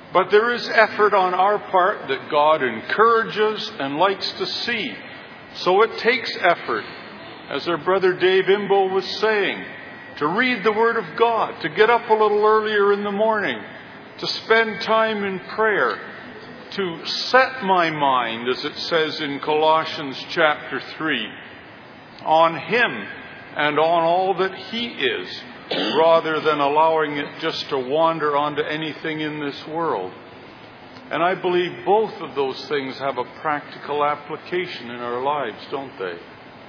But there is effort on our part that God encourages and likes to see. So it takes effort, as our brother Dave Imbo was saying, to read the Word of God, to get up a little earlier in the morning, to spend time in prayer, to set my mind, as it says in Colossians chapter three, on Him and on all that He is, rather than allowing it just to wander onto anything in this world. And I believe both of those things have a practical application in our lives, don't they?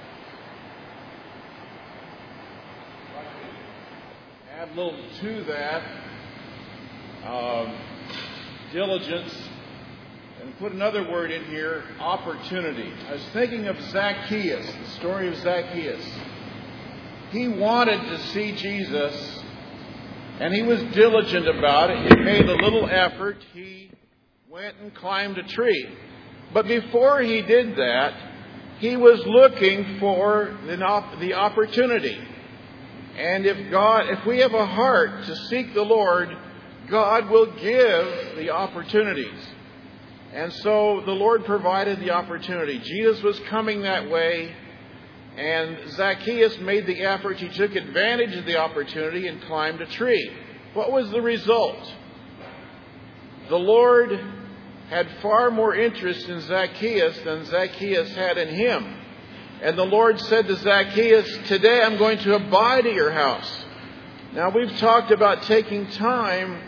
Add a little to that, um, diligence, and put another word in here, opportunity. I was thinking of Zacchaeus, the story of Zacchaeus. He wanted to see Jesus, and he was diligent about it. He made a little effort. He went and climbed a tree. But before he did that, he was looking for the opportunity. And if God, if we have a heart to seek the Lord, God will give the opportunities. And so the Lord provided the opportunity. Jesus was coming that way, and Zacchaeus made the effort. He took advantage of the opportunity and climbed a tree. What was the result? The Lord had far more interest in Zacchaeus than Zacchaeus had in him. And the Lord said to Zacchaeus, "Today I'm going to abide at your house." Now, we've talked about taking time,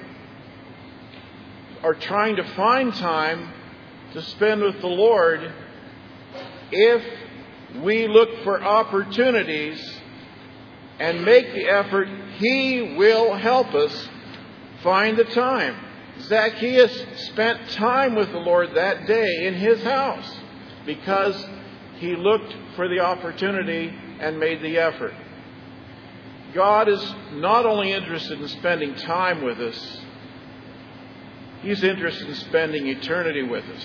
or trying to find time to spend with the Lord. If we look for opportunities and make the effort, He will help us find the time. Zacchaeus spent time with the Lord that day in his house because he looked for the opportunity and made the effort. God is not only interested in spending time with us, He's interested in spending eternity with us.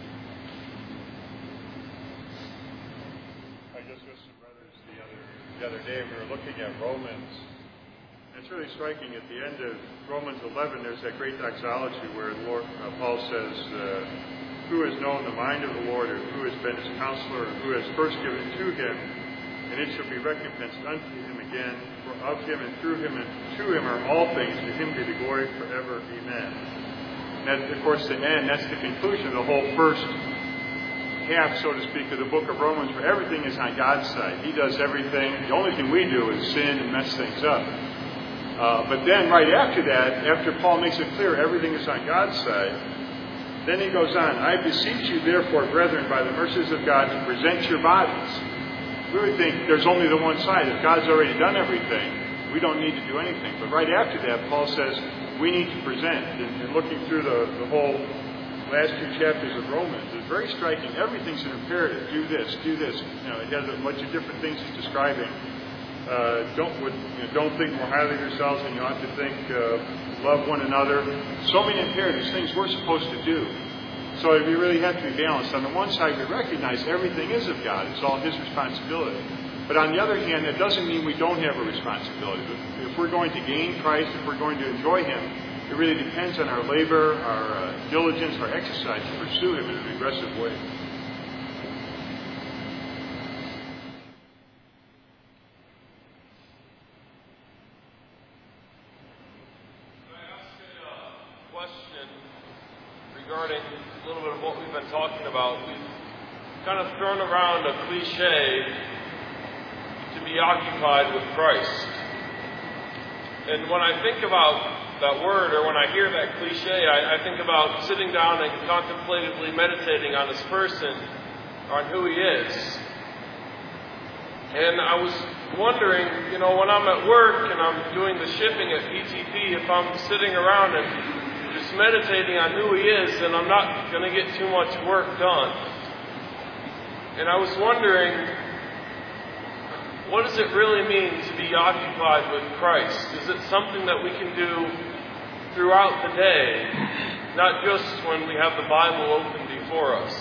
I just with some brothers the other, the other day, we were looking at Romans. It's really striking. At the end of Romans eleven, there's that great doxology where the Lord, uh, Paul says, uh, who has known the mind of the Lord, or who has been His counselor, or who has first given to Him, and it shall be recompensed unto Him again. For of Him and through Him and to Him are all things. To Him be the glory forever. Amen. And that, of course, the end, that's the conclusion of the whole first half, so to speak, of the book of Romans, where everything is on God's side. He does everything. The only thing we do is sin and mess things up. Uh, but then right after that, after Paul makes it clear everything is on God's side, then he goes on, I beseech you therefore, brethren, by the mercies of God, to present your bodies. We would think there's only the one side. If God's already done everything, we don't need to do anything. But right after that, Paul says we need to present. And, and looking through the, the whole last two chapters of Romans, it's very striking. Everything's an imperative. Do this, do this. You know, it has a bunch of different things it's describing. Uh, don't would, you know, don't think more highly of yourselves than you ought to think. Uh, love one another. So many imperatives, things we're supposed to do. So we really have to be balanced. On the one side, we recognize everything is of God. It's all His responsibility. But on the other hand, that doesn't mean we don't have a responsibility. If we're going to gain Christ, if we're going to enjoy Him, it really depends on our labor, our uh, diligence, our exercise to pursue Him in an aggressive way. Regarding a little bit of what we've been talking about, we've kind of thrown around a cliche to be occupied with Christ. And when I think about that word, or when I hear that cliche, I, I think about sitting down and contemplatively meditating on His person, on who He is. And I was wondering, you know, when I'm at work and I'm doing the shipping at P T P, if I'm sitting around and just meditating on who He is, then I'm not going to get too much work done. And I was wondering, what does it really mean to be occupied with Christ? Is it something that we can do throughout the day, not just when we have the Bible open before us?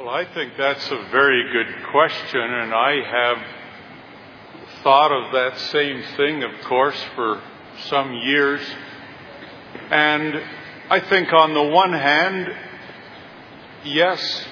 Well, I think that's a very good question, and I have thought of that same thing, of course, for some years. And I think on the one hand, yes,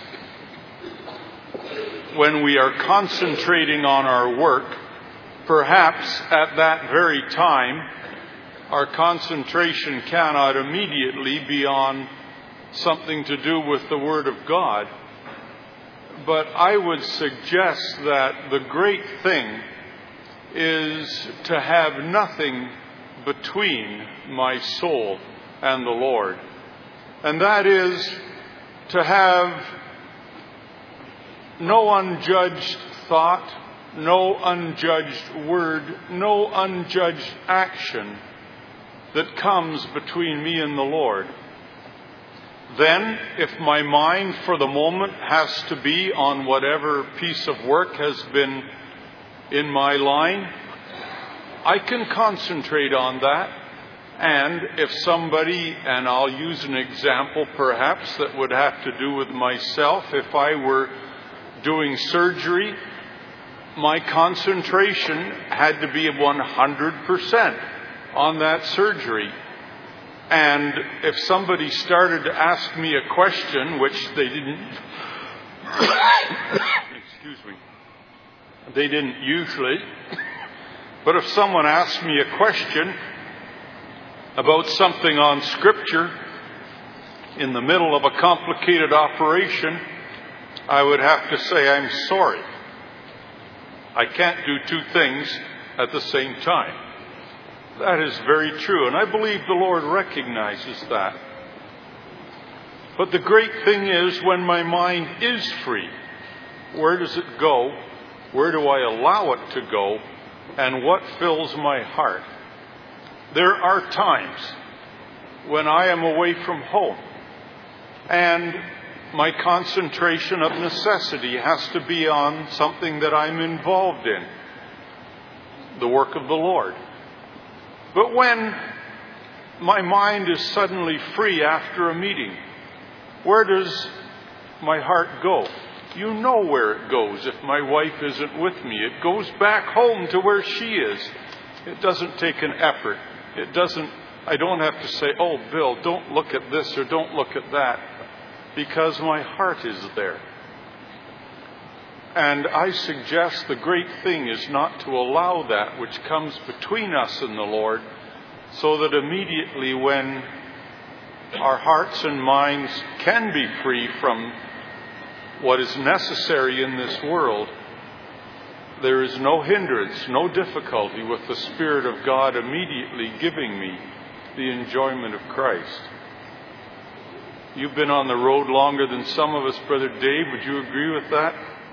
when we are concentrating on our work, perhaps at that very time, our concentration cannot immediately be on something to do with the Word of God. But I would suggest that the great thing is to have nothing between my soul and the Lord. And that is to have no unjudged thought, no unjudged word, no unjudged action that comes between me and the Lord. Then, if my mind for the moment has to be on whatever piece of work has been in my line, I can concentrate on that. And if somebody, and I'll use an example perhaps that would have to do with myself, if I were doing surgery, my concentration had to be one hundred percent on that surgery. And if somebody started to ask me a question, which they didn't, excuse me, they didn't usually, but if someone asked me a question about something on Scripture in the middle of a complicated operation, I would have to say, I'm sorry. I can't do two things at the same time. That is very true, and I believe the Lord recognizes that. But the great thing is, when my mind is free, where does it go? Where do I allow it to go? And what fills my heart? There are times when I am away from home, and my concentration of necessity has to be on something that I'm involved in, the work of the Lord. But when my mind is suddenly free after a meeting, where does my heart go? You know where it goes if my wife isn't with me. It goes back home to where she is. It doesn't take an effort. It doesn't, I don't have to say, oh, Bill, don't look at this or don't look at that, because my heart is there. And I suggest the great thing is not to allow that which comes between us and the Lord, so that immediately when our hearts and minds can be free from what is necessary in this world, there is no hindrance, no difficulty with the Spirit of God immediately giving me the enjoyment of Christ. You've been on the road longer than some of us, Brother Dave. Would you agree with that?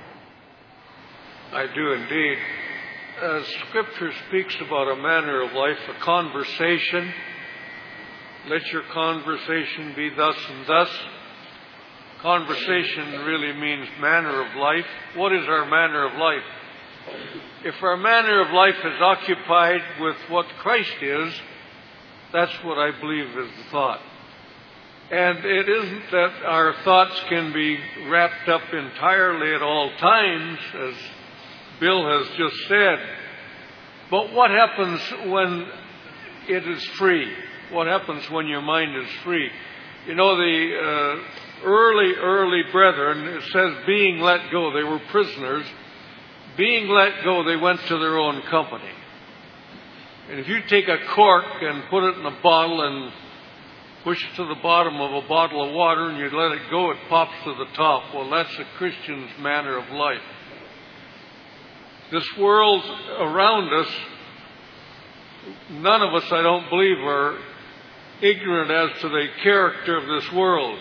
I do indeed. Uh, Scripture speaks about a manner of life, a conversation. Let your conversation be thus and thus. Conversation really means manner of life. What is our manner of life? If our manner of life is occupied with what Christ is, that's what I believe is the thought. And it isn't that our thoughts can be wrapped up entirely at all times, as Bill has just said. But what happens when it is free? What happens when your mind is free? You know, the uh, early, early brethren, it says being let go. They were prisoners. Being let go, they went to their own company. And if you take a cork and put it in a bottle and push it to the bottom of a bottle of water and you let it go, it pops to the top. Well, that's a Christian's manner of life. This world around us, none of us, I don't believe, are ignorant as to the character of this world.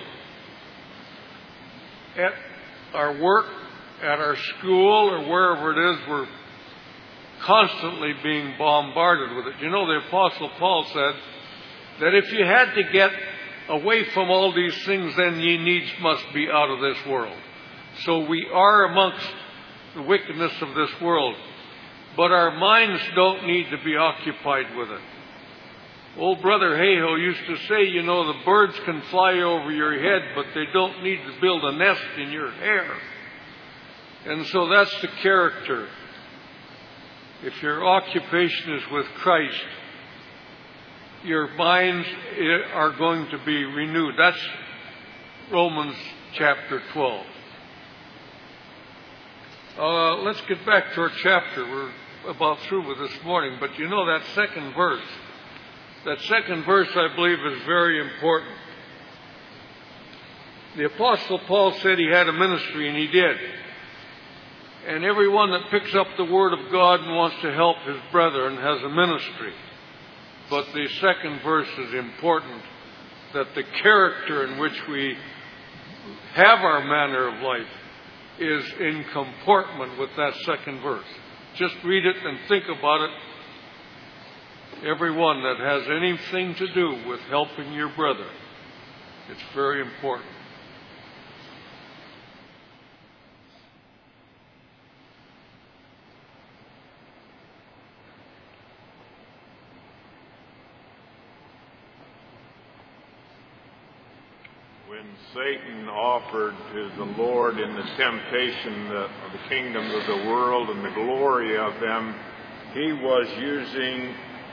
At our work, at our school, or wherever it is, we're constantly being bombarded with it. You know, the Apostle Paul said that if you had to get away from all these things, then ye needs must be out of this world. So we are amongst the wickedness of this world, but our minds don't need to be occupied with it. Old Brother Hayhoe used to say, you know, the birds can fly over your head, but they don't need to build a nest in your hair. And so that's the character. If your occupation is with Christ, your minds are going to be renewed. That's Romans chapter twelve. Uh, let's get back to our chapter. We're about through with this morning. But you know that second verse. That second verse, I believe, is very important. The Apostle Paul said he had a ministry, and he did. And everyone that picks up the Word of God and wants to help his brethren has a ministry. But the second verse is important, that the character in which we have our manner of life is in comportment with that second verse. Just read it and think about it. Everyone that has anything to do with helping your brother, it's very important. When Satan offered to the Lord in the temptation the, the kingdoms of the world and the glory of them, he was using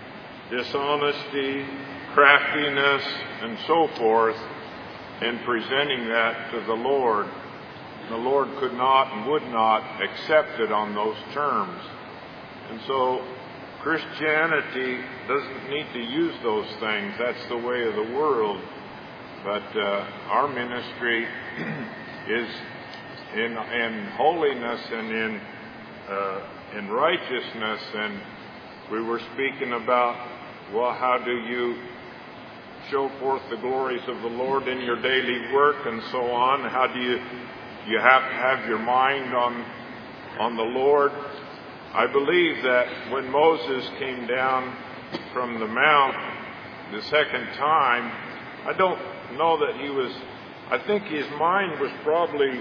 dishonesty, craftiness, and so forth in presenting that to the Lord. The Lord could not and would not accept it on those terms. And so Christianity doesn't need to use those things. That's the way of the world. But uh, our ministry is in in holiness and in uh, in righteousness. And we were speaking about, well, how do you show forth the glories of the Lord in your daily work and so on? How do you you have to have your mind on on the Lord? I believe that when Moses came down from the mount the second time, I don't know that he was, I think his mind was probably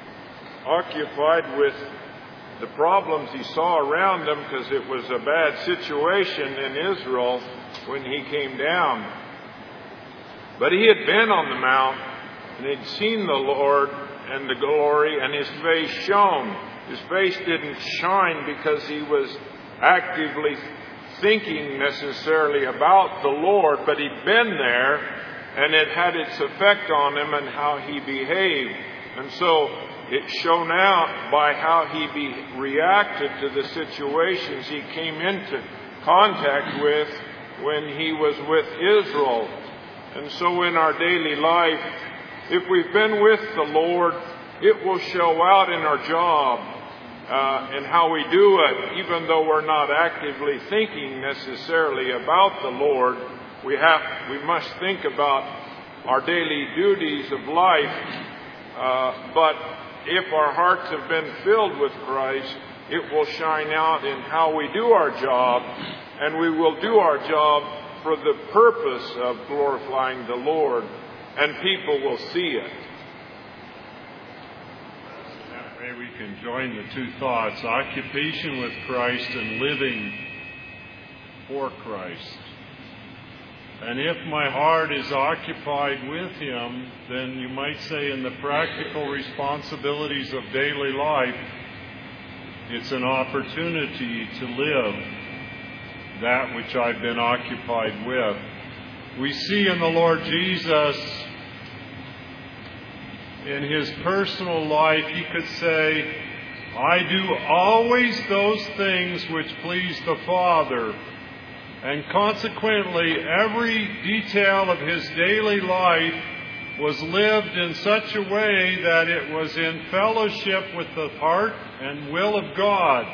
occupied with the problems he saw around him, because it was a bad situation in Israel when he came down. But he had been on the mount and he'd seen the Lord and the glory, and his face shone. His face didn't shine because he was actively thinking necessarily about the Lord, but he'd been there and it had its effect on him and how he behaved. And so it shone out by how he be, reacted to the situations he came into contact with when he was with Israel. And so in our daily life, if we've been with the Lord, it will show out in our job uh, and how we do it, even though we're not actively thinking necessarily about the Lord. We have, we must think about our daily duties of life, uh, but if our hearts have been filled with Christ, it will shine out in how we do our job, and we will do our job for the purpose of glorifying the Lord, and people will see it. That way we can join the two thoughts, occupation with Christ and living for Christ. And if my heart is occupied with Him, then you might say in the practical responsibilities of daily life, it's an opportunity to live that which I've been occupied with. We see in the Lord Jesus, in His personal life, He could say, I do always those things which please the Father. And consequently, every detail of His daily life was lived in such a way that it was in fellowship with the heart and will of God.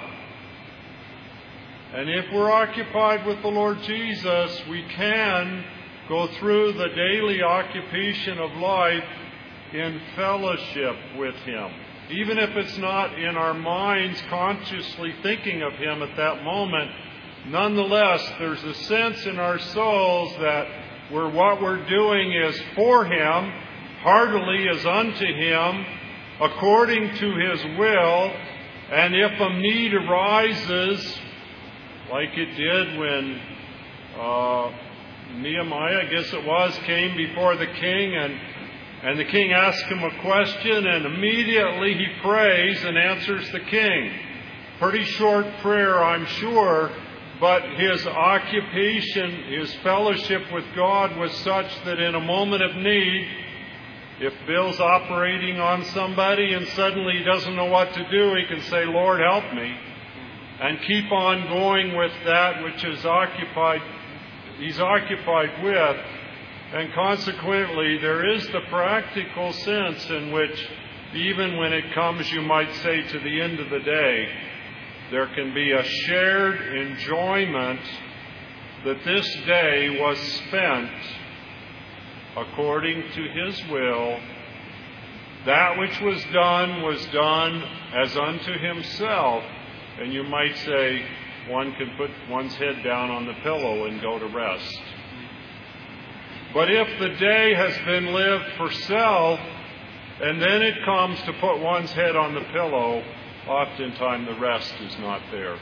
And if we're occupied with the Lord Jesus, we can go through the daily occupation of life in fellowship with Him. Even if it's not in our minds consciously thinking of Him at that moment, nonetheless, there's a sense in our souls that we're, what we're doing is for Him, heartily as unto Him, according to His will. And if a need arises, like it did when uh, Nehemiah, I guess it was, came before the king, and and the king asked him a question, and immediately he prays and answers the king. Pretty short prayer, I'm sure, but his occupation, his fellowship with God was such that in a moment of need, if Bill's operating on somebody and suddenly he doesn't know what to do, he can say, Lord, help me, and keep on going with that which is occupied, he's occupied with. And consequently, there is the practical sense in which, even when it comes, you might say, to the end of the day, there can be a shared enjoyment that this day was spent according to His will. That which was done was done as unto Himself. And you might say, one can put one's head down on the pillow and go to rest. But if the day has been lived for self, and then it comes to put one's head on the pillow, oftentimes the rest is not there.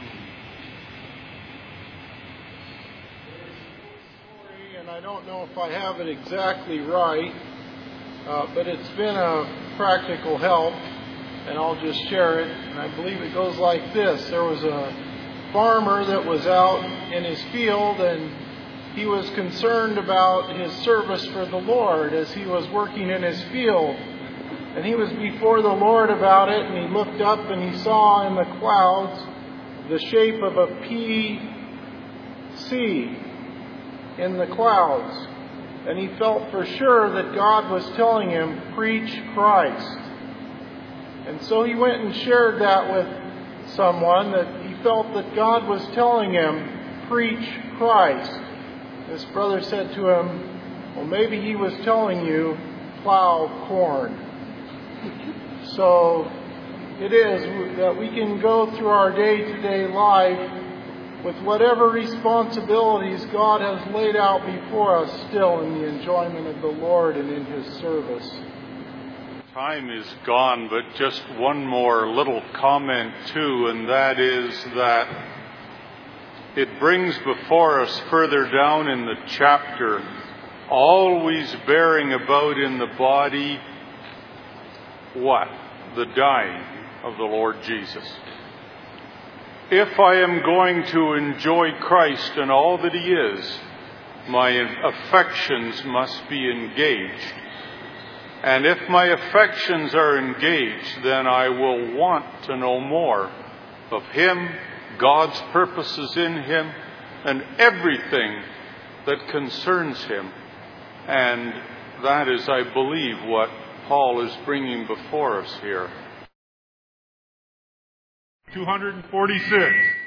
And I don't know if I have it exactly right, uh, but it's been a practical help, and I'll just share it. And I believe it goes like this. There was a farmer that was out in his field, and he was concerned about his service for the Lord as he was working in his field. And he was before the Lord about it, and he looked up and he saw in the clouds the shape of a P C in the clouds. And he felt for sure that God was telling him, preach Christ. And so he went and shared that with someone, that he felt that God was telling him, preach Christ. This brother said to him, well, maybe he was telling you, plow corn. So it is that we can go through our day-to-day life with whatever responsibilities God has laid out before us, still in the enjoyment of the Lord and in His service. Time is gone, but just one more little comment too, and that is that it brings before us further down in the chapter, always bearing about in the body what? The dying of the Lord Jesus. If I am going to enjoy Christ and all that He is, my affections must be engaged. And if my affections are engaged, then I will want to know more of Him, God's purposes in Him, and everything that concerns Him. And that is, I believe, what Paul is bringing before us here. two hundred forty-six.